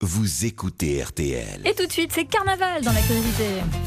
vous écoutez RTL. Et tout de suite, c'est carnaval dans la curiosité.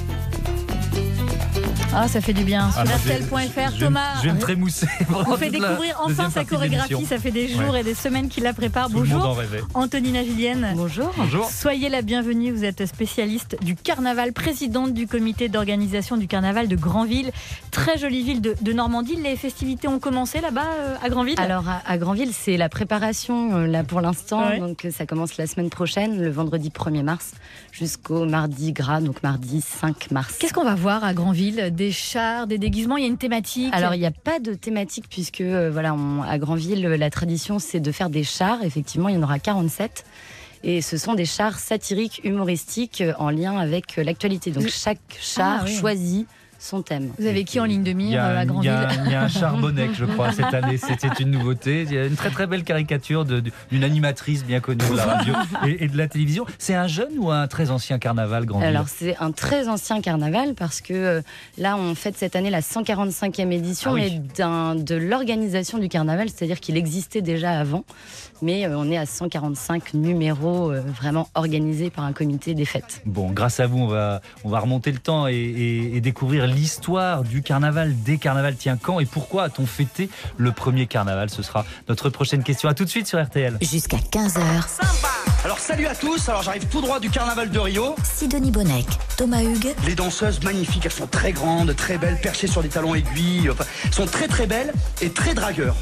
Ah, ça fait du bien. Sur RTL.fr, Thomas. Je vais me trémousser. On fait découvrir enfin sa chorégraphie. Ça fait des jours et des semaines qu'il la prépare. Tout le monde en Bonjour, rêvait. Antonina Julienne. Bonjour. Bonjour. Soyez la bienvenue. Vous êtes spécialiste du carnaval, présidente du comité d'organisation du carnaval de Granville. Très jolie ville de Normandie. Les festivités ont commencé là-bas à Granville. Alors à Granville, c'est la préparation là pour l'instant. Ouais. Donc ça commence la semaine prochaine, le vendredi 1er mars, jusqu'au mardi gras, donc mardi 5 mars. Qu'est-ce qu'on va voir à Granville? Des chars, des déguisements, il y a une thématique? Alors il n'y a pas de thématique puisque à Granville, la tradition c'est de faire des chars. Effectivement, il y en aura 47. Et ce sont des chars satiriques, humoristiques en lien avec l'actualité. Donc chaque char choisit son thème. Vous avez qui en ligne de Il y mire a, à il y Granville? a- il y a un charbonnec, je crois, cette année. C'était une nouveauté. Il y a une très très belle caricature d'une animatrice bien connue de la radio et de la télévision. C'est un jeune ou un très ancien carnaval, Granville? Alors c'est un très ancien carnaval parce que là on fête cette année la 145e édition Ah oui. mais de l'organisation du carnaval, c'est-à-dire qu'il existait déjà avant, mais on est à 145 numéros vraiment organisés par un comité des fêtes. Bon, grâce à vous, on va remonter le temps et découvrir l'histoire du carnaval, des carnavals. Tiens, quand et pourquoi a-t-on fêté le premier carnaval? Ce sera notre prochaine question. À tout de suite sur RTL. Jusqu'à 15h, Alors salut à tous, alors j'arrive tout droit du carnaval de Rio. Sidonie Bonnec, Thomas Hugues, Les danseuses magnifiques, elles sont très grandes, très belles, perchées sur des talons aiguilles, enfin, sont très très belles et très dragueurs.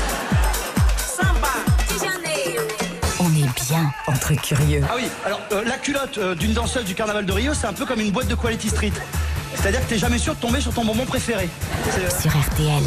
on est bien entre curieux. Ah oui, alors la culotte d'une danseuse du carnaval de Rio, c'est un peu comme une boîte de Quality Street. C'est-à-dire que t'es jamais sûr de tomber sur ton bonbon préféré. Sur RTL,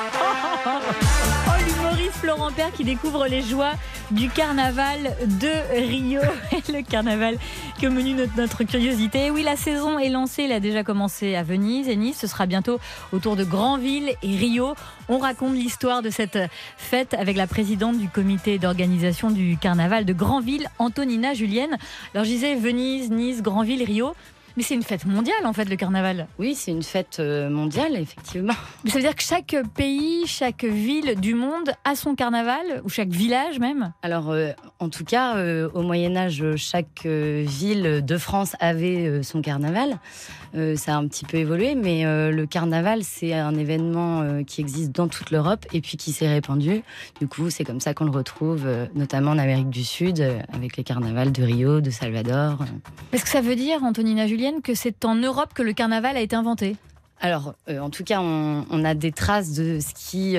Oh, l'humoriste Florent Père qui découvre les joies du carnaval de Rio et le carnaval que menu notre curiosité. Oui, la saison est lancée, elle a déjà commencé à Venise et Nice. Ce sera bientôt autour de Granville et Rio. On raconte l'histoire de cette fête avec la présidente du comité d'organisation du carnaval de Granville, Antonina Julienne. Alors je disais Venise, Nice, Granville, Rio. Mais c'est une fête mondiale en fait, le carnaval. Oui, c'est une fête mondiale effectivement. Mais ça veut dire que chaque pays, chaque ville du monde a son carnaval, ou chaque village même? Alors, en tout cas, au Moyen-Âge, chaque ville de France avait son carnaval. Ça a un petit peu évolué, mais le carnaval, c'est un événement qui existe dans toute l'Europe et puis qui s'est répandu. Du coup, c'est comme ça qu'on le retrouve, notamment en Amérique du Sud, avec les carnavals de Rio, de Salvador. Est-ce que ça veut dire, Antonina Julienne, que c'est en Europe que le carnaval a été inventé? Alors, en tout cas, on a des traces de ce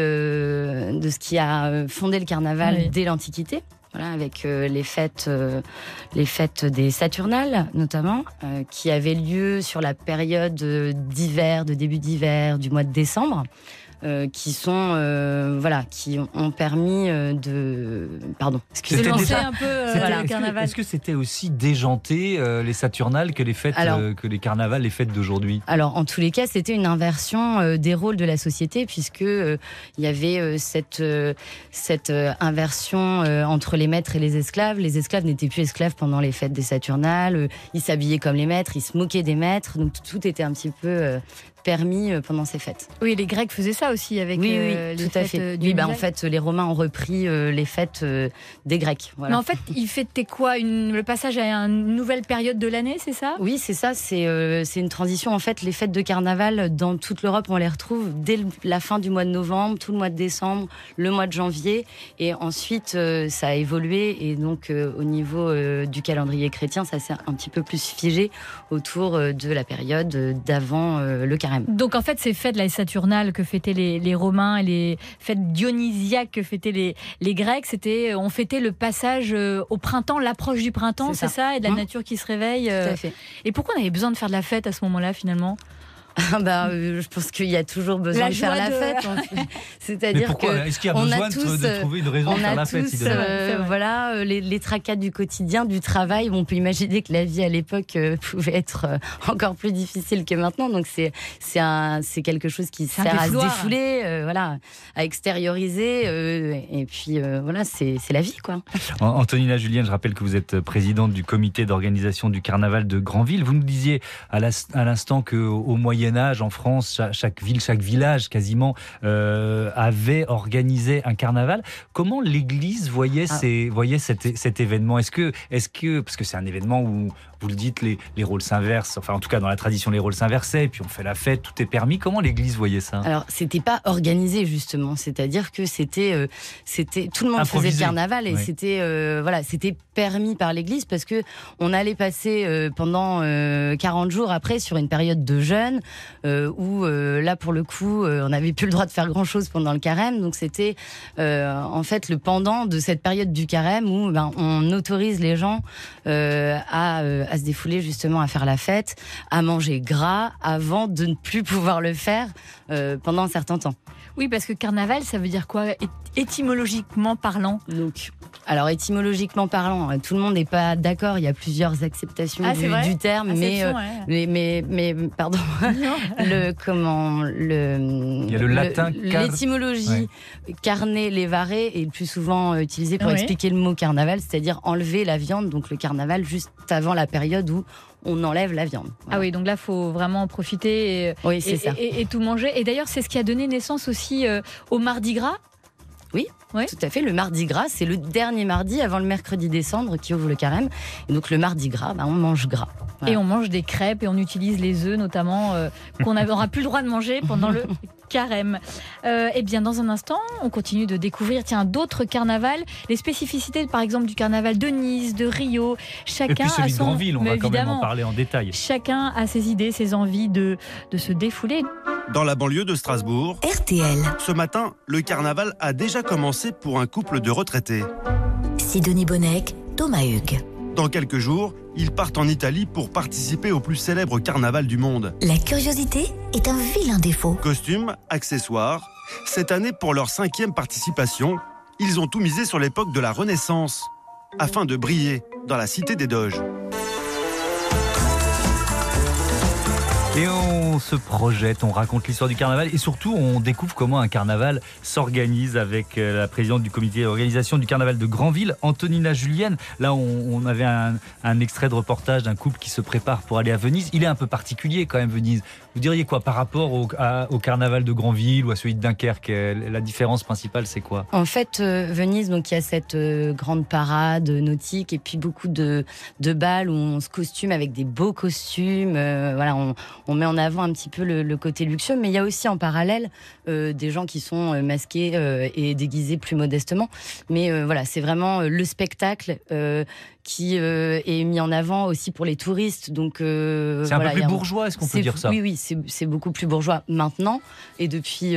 qui a fondé le carnaval Oui. dès l'Antiquité. Voilà, avec les fêtes des Saturnales, notamment, qui avaient lieu sur la période d'hiver, de début d'hiver, du mois de décembre. Qui ont permis de... Pardon, De C'était lancer déjà- un peu C'était- le carnaval. Est-ce que c'était aussi déjanté les Saturnales que les fêtes, que les carnavals, les fêtes d'aujourd'hui? Alors, en tous les cas, c'était une inversion des rôles de la société, puisque il y avait cette inversion entre les maîtres et les esclaves. Les esclaves n'étaient plus esclaves pendant les fêtes des Saturnales. Ils s'habillaient comme les maîtres, ils se moquaient des maîtres. Donc, tout était un petit peu permis pendant ces fêtes. Oui, les Grecs faisaient ça aussi avec Oui, les tout à fêtes fait. du Oui, en Midi. fait, les Romains ont repris les fêtes des Grecs. Voilà. Mais en fait, ils fêtaient quoi? Le passage à une nouvelle période de l'année, c'est ça? Oui, c'est ça, c'est une transition. En fait, les fêtes de carnaval dans toute l'Europe, on les retrouve dès la fin du mois de novembre, tout le mois de décembre, le mois de janvier. Et ensuite, ça a évolué. Et donc, au niveau du calendrier chrétien, ça s'est un petit peu plus figé autour de la période d'avant le carême. Donc en fait, ces fêtes, les Saturnales que fêtaient les Romains et les fêtes dionysiaques que fêtaient les Grecs, on fêtait le passage au printemps, l'approche du printemps, c'est ça, et de la nature qui se réveille. Tout à fait. Et pourquoi on avait besoin de faire de la fête à ce moment-là finalement? Je pense qu'il y a toujours besoin La de faire joie la de- fête. En fait. Mais C'est-à-dire pourquoi? que Est-ce qu'il y a on besoin a tous, de trouver une raison de on faire a la fête, tous, Sidonie? C'est vrai. voilà, les tracas du quotidien, du travail. On peut imaginer que la vie à l'époque pouvait être encore plus difficile que maintenant. Donc c'est quelque chose qui C'est un sert à se défouloir. défouler, voilà, à extérioriser. Et puis voilà, c'est la vie, quoi. Antonina Julienne, je rappelle que vous êtes présidente du comité d'organisation du carnaval de Granville. Vous nous disiez à l'instant qu'au Moyen Moyen-Âge, en France, chaque ville, chaque village quasiment avait organisé un carnaval. Comment l'Église voyait cet événement ? Est-ce que, parce que c'est un événement où, vous le dites, les rôles s'inversent, enfin en tout cas dans la tradition, les rôles s'inversaient, et puis on fait la fête, tout est permis. Comment l'Église voyait ça ? Alors, c'était pas organisé, justement. C'est-à-dire que c'était tout le monde faisait le carnaval et c'était permis par l'Église parce que on allait passer pendant 40 jours après sur une période de jeûne où là, pour le coup, on n'avait plus le droit de faire grand-chose pendant le carême. Donc, c'était en fait le pendant de cette période du carême où on autorise les gens à se défouler, justement, à faire la fête, à manger gras avant de ne plus pouvoir le faire pendant un certain temps. Oui, parce que carnaval, ça veut dire quoi, étymologiquement parlant ? Donc, alors étymologiquement parlant, tout le monde n'est pas d'accord. Il y a plusieurs acceptations du terme, mais pardon, il y a le latin, l'étymologie carne levare est le plus souvent utilisée pour expliquer le mot carnaval, c'est-à-dire enlever la viande. Donc le carnaval juste avant la période où on enlève la viande. Voilà. Ah oui, donc là, il faut vraiment en profiter et tout manger. Et d'ailleurs, c'est ce qui a donné naissance aussi au Mardi Gras. Oui, tout à fait. Le Mardi Gras, c'est le dernier mardi avant le mercredi des Cendres qui ouvre le carême. Et donc le Mardi Gras, on mange gras. Voilà. Et on mange des crêpes et on utilise les œufs notamment qu'on n'aura plus le droit de manger pendant le carême. Eh bien, dans un instant, on continue de découvrir d'autres carnavals, les spécificités par exemple du carnaval de Nice, de Rio. Chacun et puis celui de Granville, on va quand même en parler en détail. Chacun a ses idées, ses envies de se défouler. Dans la banlieue de Strasbourg, RTL. Ce matin, le carnaval a déjà commencé pour un couple de retraités. Sidonie Bonnec, Thomas Hugues. Dans quelques jours, ils partent en Italie pour participer au plus célèbre carnaval du monde. La curiosité est un vilain défaut. Costumes, accessoires. Cette année, pour leur 5e participation, ils ont tout misé sur l'époque de la Renaissance, afin de briller dans la cité des Doges. Et on se projette, on raconte l'histoire du carnaval et surtout on découvre comment un carnaval s'organise avec la présidente du comité d'organisation du carnaval de Granville, Antonina Julienne. Là on avait un extrait de reportage d'un couple qui se prépare pour aller à Venise. Il est un peu particulier quand même, Venise. Vous diriez quoi par rapport au carnaval de Granville ou à celui de Dunkerque ? La différence principale, c'est quoi ? En fait, Venise, donc il y a cette grande parade nautique et puis beaucoup de balles où on se costume avec des beaux costumes. Voilà, on met en avant un petit peu le côté luxueux, mais il y a aussi en parallèle des gens qui sont masqués et déguisés plus modestement. Mais voilà, c'est vraiment le spectacle qui est mis en avant aussi pour les touristes. Donc, c'est un peu plus bourgeois, est-ce qu'on peut dire ça ? Oui, c'est beaucoup plus bourgeois maintenant et depuis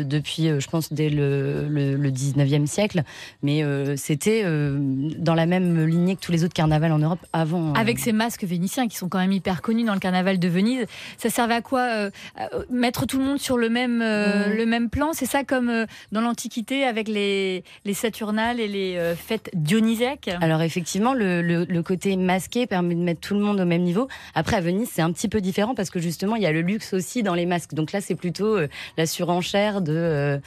je pense, dès le 19e siècle. Mais c'était dans la même lignée que tous les autres carnavals en Europe avant. Avec ces masques vénitiens qui sont quand même hyper connus dans le carnaval de Venise, ça servait à quoi ? Mettre tout le monde sur le même plan, c'est ça, comme dans l'Antiquité avec les Saturnales et les fêtes dionysiaques ? Alors effectivement, le côté masqué permet de mettre tout le monde au même niveau. Après, à Venise, c'est un petit peu différent parce que justement, il y a le luxe aussi dans les masques. Donc là, c'est plutôt la surenchère de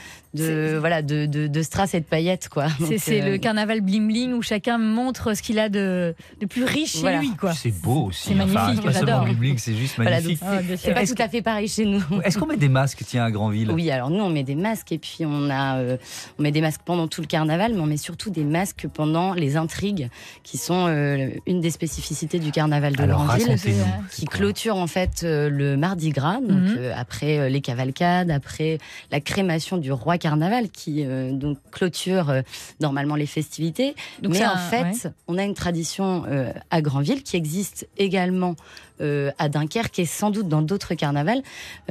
strass et de paillettes, quoi. C'est le carnaval bling bling où chacun montre ce qu'il a de plus riche chez lui, quoi. C'est beau aussi. C'est magnifique, pas seulement bling bling, c'est juste magnifique. C'est pas tout à fait pareil chez nous. Est-ce qu'on met des masques, à Granville ? Oui, alors nous, on met des masques et puis on met des masques pendant tout le carnaval, mais on met surtout des masques pendant les intrigues qui sont une des spécificités du carnaval de Granville, qui clôture en fait le Mardi Gras, donc après les cavalcades, après la crémation du roi carnaval qui donc clôture normalement les festivités. Donc mais en fait, on a une tradition à Granville qui existe également à Dunkerque et sans doute dans d'autres carnavals,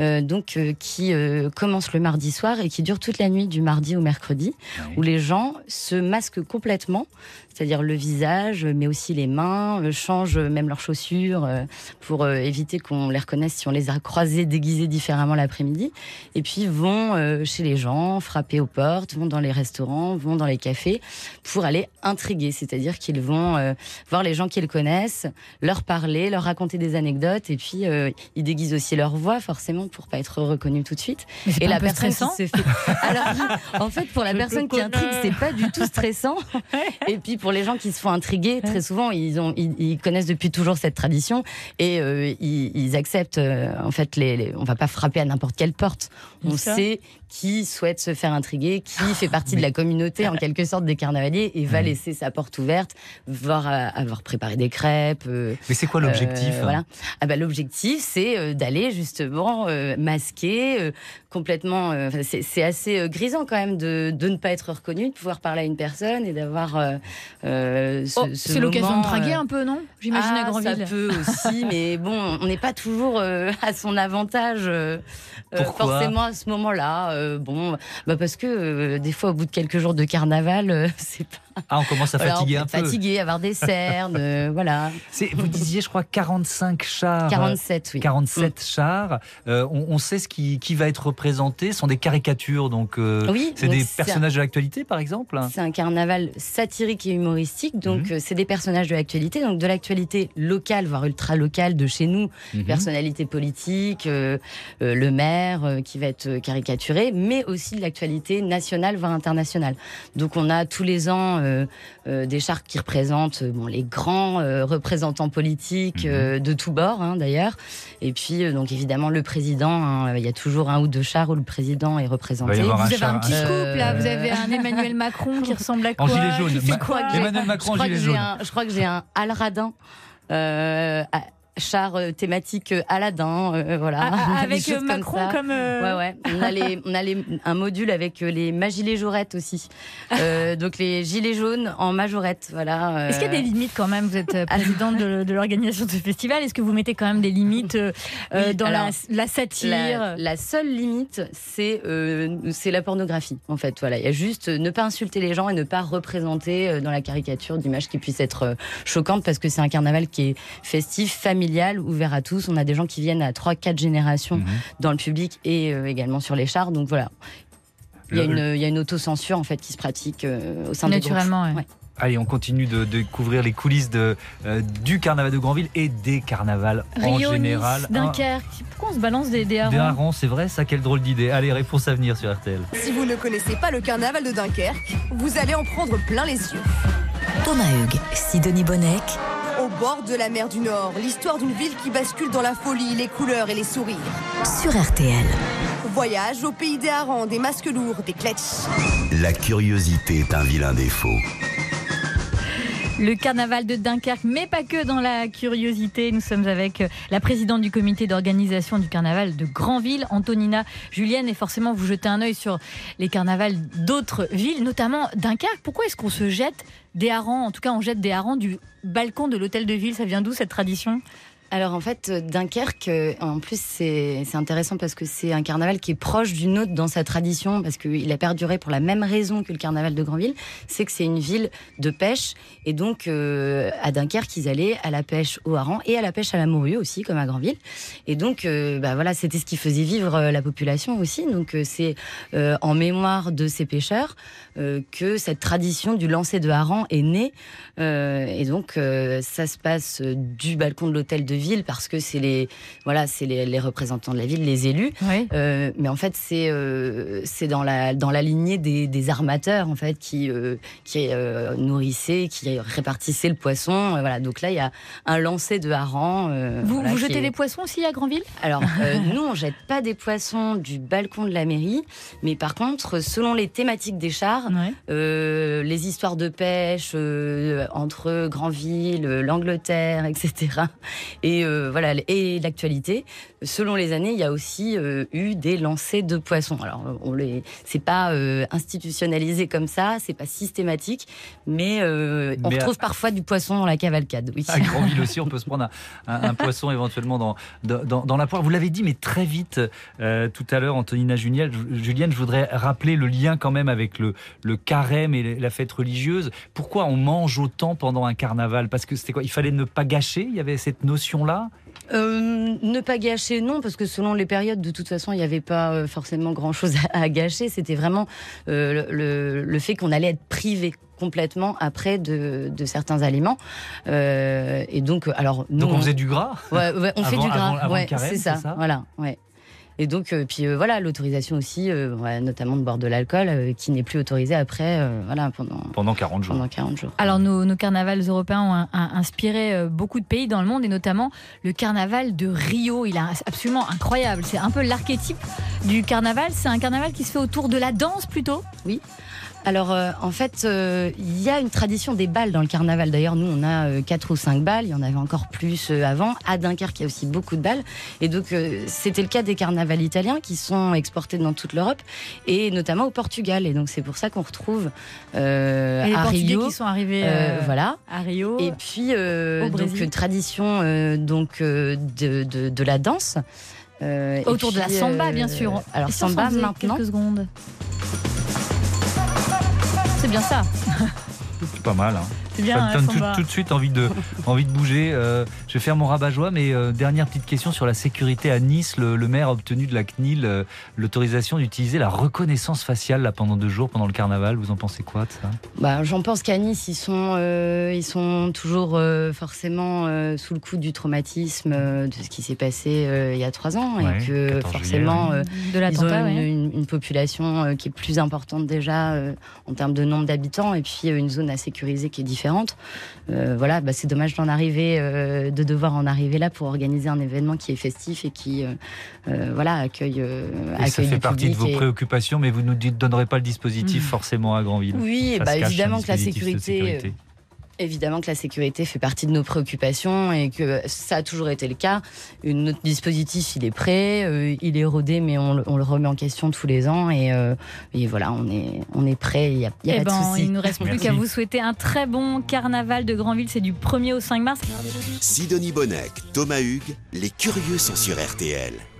qui commence le mardi soir et qui dure toute la nuit du mardi au mercredi, où les gens se masquent complètement, c'est-à-dire le visage, mais aussi les mains, changent même leurs chaussures pour éviter qu'on les reconnaisse si on les a croisés déguisés différemment l'après-midi, et puis vont chez les gens, frapper aux portes, vont dans les restaurants, vont dans les cafés pour aller intriguer, c'est-à-dire qu'ils vont voir les gens qu'ils connaissent, leur parler, leur raconter des anecdotes, et puis ils déguisent aussi leur voix forcément pour pas être reconnus tout de suite. Mais c'est et pas la un peu personne stressant qui se fait... Alors en fait, pour la personne qui intrigue, c'est pas du tout stressant. Et puis pour les gens qui se font intriguer, très souvent, ils connaissent depuis toujours cette tradition et ils acceptent. En fait, on va pas frapper à n'importe quelle porte. On sait qui souhaite se faire intriguer, qui fait partie de la communauté, en quelque sorte, des carnavaliers et va laisser sa porte ouverte, voire avoir préparé des crêpes. Mais c'est quoi l'objectif voilà. L'objectif, c'est d'aller justement masquer, complètement. C'est assez grisant quand même de ne pas être reconnu, de pouvoir parler à une personne et d'avoir c'est l'occasion de draguer un peu, non? J'imagine à Granville. Ça peut aussi, mais bon, on n'est pas toujours à son avantage forcément à ce moment-là. Parce que des fois, au bout de quelques jours de carnaval, c'est pas. On commence à fatiguer un peu. Fatigué, avoir des cernes, voilà. Vous disiez, je crois, 45 chars. 47, oui. 47 chars. On sait qui va être représenté. Ce sont des caricatures, donc c'est des personnages de l'actualité, par exemple. C'est un carnaval satirique et humoristique, donc c'est des personnages de l'actualité, donc de l'actualité locale, voire ultra-locale de chez nous, personnalités politiques, le maire qui va être caricaturé, mais aussi de l'actualité nationale, voire internationale. Donc on a tous les ans des chars qui représentent les grands représentants politiques de tous bords, d'ailleurs. Et puis, donc évidemment, le président. Il y a toujours un ou deux chars où le président est représenté. Vous avez un petit scoop, là. Vous avez un Emmanuel Macron qui ressemble à quoi? En gilet jaune. Emmanuel Macron en gilet jaune. Je crois que j'ai un Alradin. Char thématique Aladdin, voilà. Avec Macron comme. Ouais. On a un module avec les magilets jaurettes aussi. Donc les gilets jaunes en majorette, voilà. Est-ce qu'il y a des limites quand même? Vous êtes présidente de l'organisation de ce festival. Est-ce que vous mettez quand même des limites dans la satire? La seule limite, c'est la pornographie, en fait. Voilà, il y a juste ne pas insulter les gens et ne pas représenter dans la caricature d'images qui puissent être choquantes, parce que c'est un carnaval qui est festif, familial, ouvert à tous. On a des gens qui viennent à 3-4 générations dans le public et également sur les chars. Donc voilà, il y a une autocensure en fait qui se pratique au sein des groupes. Naturellement, ouais. Allez, on continue de découvrir les coulisses du carnaval de Granville et des carnavals en général. Nice, Dunkerque. Pourquoi on se balance des harengs? Des harengs, c'est vrai, ça, quelle drôle d'idée. Allez, réponse à venir sur RTL. Si vous ne connaissez pas le carnaval de Dunkerque, vous allez en prendre plein les yeux. Thomas Hugues, Sidonie Bonnec. Au bord de la mer du Nord, l'histoire d'une ville qui bascule dans la folie, les couleurs et les sourires. Sur RTL. Voyage au pays des harengs, des masques lourds, des kletchs. La curiosité est un vilain défaut. Le carnaval de Dunkerque, mais pas que dans la curiosité. Nous sommes avec la présidente du comité d'organisation du carnaval de Granville, Antonina Julienne. Et forcément, vous jetez un œil sur les carnavals d'autres villes, notamment Dunkerque. Pourquoi est-ce qu'on se jette des harengs? En tout cas, on jette des harengs du balcon de l'hôtel de ville. Ça vient d'où cette tradition? Alors en fait, Dunkerque, en plus c'est intéressant parce que c'est un carnaval qui est proche du nôtre dans sa tradition, parce qu'il a perduré pour la même raison que le carnaval de Granville, c'est que c'est une ville de pêche, et donc à Dunkerque ils allaient à la pêche au hareng et à la pêche à la morue aussi, comme à Granville, et donc voilà, c'était ce qui faisait vivre la population aussi. Donc c'est en mémoire de ces pêcheurs que cette tradition du lancer de hareng est née, et donc ça se passe du balcon de l'hôtel de ville, parce que c'est les représentants de la ville, les élus. Oui. Mais en fait, c'est dans la lignée des armateurs en fait qui nourrissaient, qui répartissaient le poisson. Voilà. Donc là, il y a un lancer de hareng. Vous jetez des poissons aussi à Granville? Alors, nous, on jette pas des poissons du balcon de la mairie, mais par contre, selon les thématiques des chars, les histoires de pêche entre Granville, l'Angleterre, etc. Et l'actualité, selon les années, il y a aussi eu des lancers de poissons. Alors, c'est pas institutionnalisé comme ça, c'est pas systématique, mais on retrouve parfois du poisson dans la cavalcade. Oui. À Granville aussi, on peut se prendre un poisson éventuellement dans la poire. Vous l'avez dit, mais très vite tout à l'heure, Antonina Julienne, je voudrais rappeler le lien quand même avec le carême et la fête religieuse. Pourquoi on mange autant pendant un carnaval? Parce que c'était quoi? Il fallait ne pas gâcher? Il y avait cette notion-là? Ne pas gâcher, non, parce que selon les périodes, de toute façon, il n'y avait pas forcément grand-chose à gâcher. C'était vraiment le fait qu'on allait être privé complètement après de certains aliments. Et donc, alors... Donc on faisait du gras? Ouais, on fait du gras. Avant le carême, c'est ça. Voilà, ouais. Et donc, puis voilà, l'autorisation aussi, notamment de boire de l'alcool, qui n'est plus autorisé après, pendant 40 jours. Pendant 40 jours. Alors nos carnavals européens ont inspiré beaucoup de pays dans le monde et notamment le carnaval de Rio. Il est absolument incroyable. C'est un peu l'archétype du carnaval. C'est un carnaval qui se fait autour de la danse plutôt. Oui. Alors en fait, il y a une tradition des bals dans le carnaval. D'ailleurs, nous, on a 4 ou 5 bals. Il y en avait encore plus avant. À Dunkerque, il y a aussi beaucoup de bals. Et donc, c'était le cas des carnavals italiens qui sont exportés dans toute l'Europe et notamment au Portugal. Et donc, c'est pour ça qu'on retrouve les à Portugais Rio, qui sont arrivés à Rio. Et puis, Brésil. donc, tradition de la danse. Autour de la samba, bien sûr. Alors, et si on samba, s'en faisait maintenant. quelques secondes. C'est bien ça. C'est pas mal. Hein. C'est bien, ça me donne samba. tout de suite envie de bouger. Je vais faire mon rabat-joie, mais dernière petite question sur la sécurité à Nice. Le maire a obtenu de la CNIL l'autorisation d'utiliser la reconnaissance faciale là, pendant 2 jours, pendant le carnaval. Vous en pensez quoi de ça ? J'en pense qu'à Nice, ils sont toujours forcément sous le coup du traumatisme de ce qui s'est passé il y a 3 ans. Et que forcément, de l'attentat, ils ont une population qui est plus importante déjà en termes de nombre d'habitants et puis une zone à sécuriser qui est différente. C'est dommage de devoir en arriver là pour organiser un événement qui est festif et qui accueille ça fait du partie de public vos préoccupations, mais vous ne nous donnerez pas le dispositif forcément à Granville. Oui, Ça se cache, évidemment un que la dispositif de sécurité. Évidemment que la sécurité fait partie de nos préoccupations et que ça a toujours été le cas. Notre dispositif, il est prêt, il est rodé, mais on le remet en question tous les ans et voilà, on est prêt, il n'y a pas de souci. Il ne nous reste plus qu'à vous souhaiter un très bon carnaval de Granville, c'est du 1er au 5 mars. Sidonie Bonnec, Thomas Hugues, les curieux sont sur RTL.